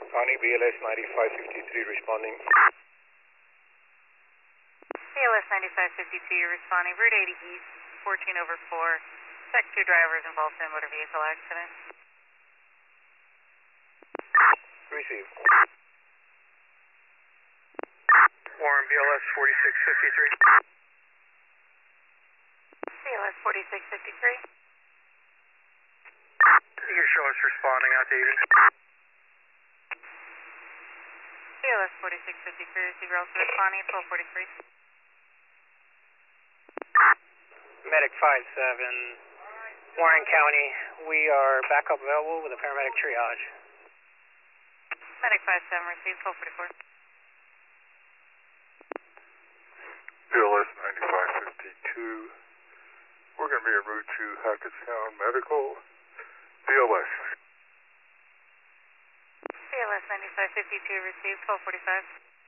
County BLS 9553 responding. BLS 9552, you're responding. Route 80 East, 14/4. Check 2 drivers involved in a motor vehicle accident. Receive. Warren, BLS 4653. BLS 4653. You can show us responding out to Eden. BLS 4653, receiver also responding, 1243. Medic 5-7, Warren County. We are backup available with a paramedic triage. Medic 5-7, receive 1244. BLS 9552. We're going to be en route to Hackettstown Medical. BLS. BLS 9552, receive 1245.